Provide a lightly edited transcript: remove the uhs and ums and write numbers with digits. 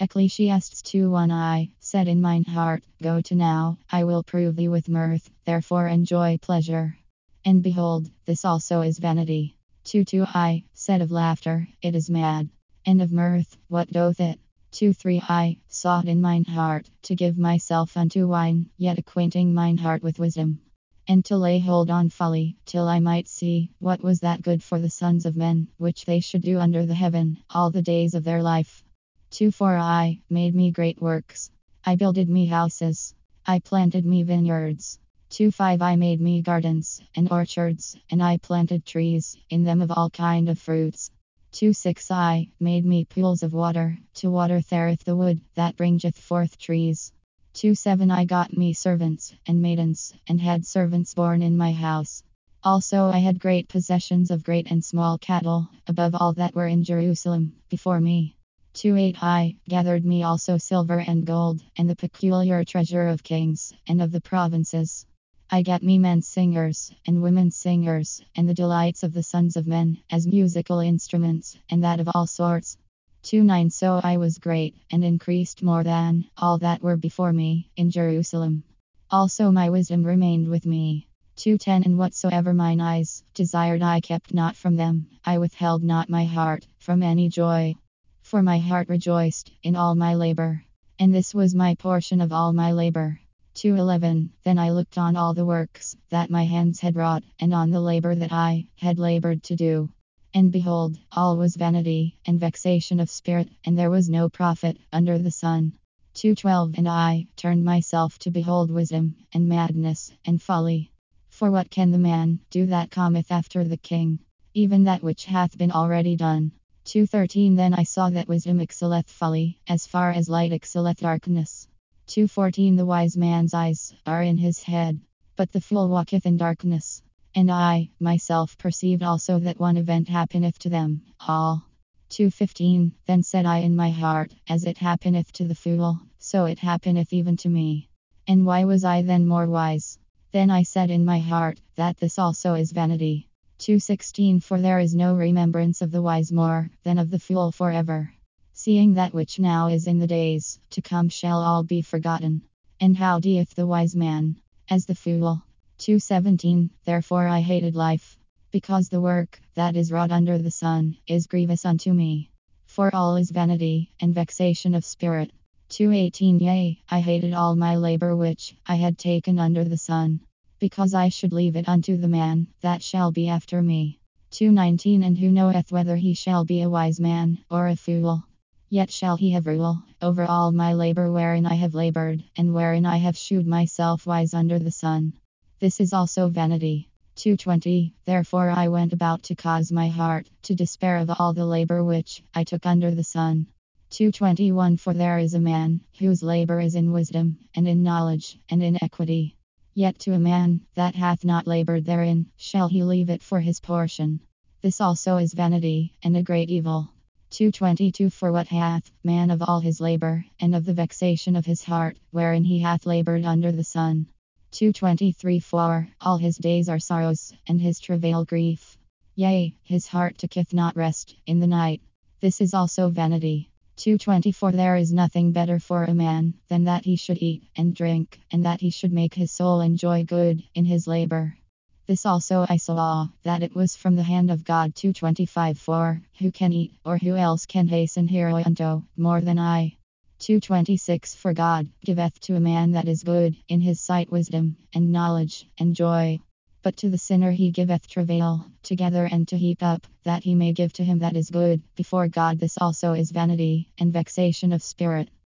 Ecclesiastes 2:1 I said in mine heart, Go to now, I will prove thee with mirth, therefore enjoy pleasure. And behold, this also is vanity. 2:2 I said of laughter, it is mad. And of mirth, what doth it? 2:3 I sought in mine heart to give myself unto wine, yet acquainting mine heart with wisdom. And to lay hold on folly, till I might see what was that good for the sons of men, which they should do under the heaven, all the days of their life. 2:4 I made me great works. I builded me houses. I planted me vineyards. 2:5 I made me gardens and orchards, and I planted trees, in them of all kind of fruits. 2:6 I made me pools of water, to water thereth the wood, that bringeth forth trees. 2:7 I got me servants and maidens, and had servants born in my house. Also I had great possessions of great and small cattle, above all that were in Jerusalem, before me. 2:8 I gathered me also silver and gold, and the peculiar treasure of kings, and of the provinces. I gat me men singers, and women singers, and the delights of the sons of men, as musical instruments, and that of all sorts. 2:9 So I was great, and increased more than all that were before me, in Jerusalem. Also my wisdom remained with me. 2:10 And whatsoever mine eyes desired I kept not from them, I withheld not my heart from any joy. For my heart rejoiced in all my labor, and this was my portion of all my labor. 2:11 Then I looked on all the works that my hands had wrought, and on the labor that I had labored to do. And behold, all was vanity and vexation of spirit, and there was no profit under the sun. 2:12 And I turned myself to behold wisdom, and madness, and folly. For what can the man do that cometh after the king? Even that which hath been already done. 2:13 Then I saw that wisdom excelleth folly, as far as light excelleth darkness. 2:14 The wise man's eyes are in his head, but the fool walketh in darkness. And I myself perceived also that one event happeneth to them all. 2:15 Then said I in my heart, As it happeneth to the fool, so it happeneth even to me. And why was I then more wise? Then I said in my heart, that this also is vanity. 2:16 For there is no remembrance of the wise more than of the fool forever. Seeing that which now is in the days to come shall all be forgotten. And how deeth the wise man? As the fool. 2:17 Therefore I hated life, because the work that is wrought under the sun is grievous unto me. For all is vanity and vexation of spirit. 2:18 Yea, I hated all my labor which I had taken under the sun, because I should leave it unto the man that shall be after me. 2:19 And who knoweth whether he shall be a wise man or a fool? Yet shall he have rule over all my labor wherein I have labored, and wherein I have shewed myself wise under the sun. This is also vanity. 2:20 Therefore I went about to cause my heart to despair of all the labor which I took under the sun. 2:21 For there is a man whose labor is in wisdom, and in knowledge, and in equity. Yet to a man that hath not labored therein, shall he leave it for his portion. This also is vanity, and a great evil. 2:22 For what hath man of all his labor, and of the vexation of his heart, wherein he hath labored under the sun? 2:23 For all his days are sorrows, and his travail grief. Yea, his heart taketh not rest in the night. This is also vanity. 2:24 There is nothing better for a man than that he should eat and drink, and that he should make his soul enjoy good in his labor. This also I saw, that it was from the hand of God. 2:25 For who can eat, or who else can hasten hereunto, more than I? 2:26 For God giveth to a man that is good in his sight wisdom, and knowledge, and joy. But to the sinner he giveth travail, together and to heap up, that he may give to him that is good before God. This also is vanity and vexation of spirit.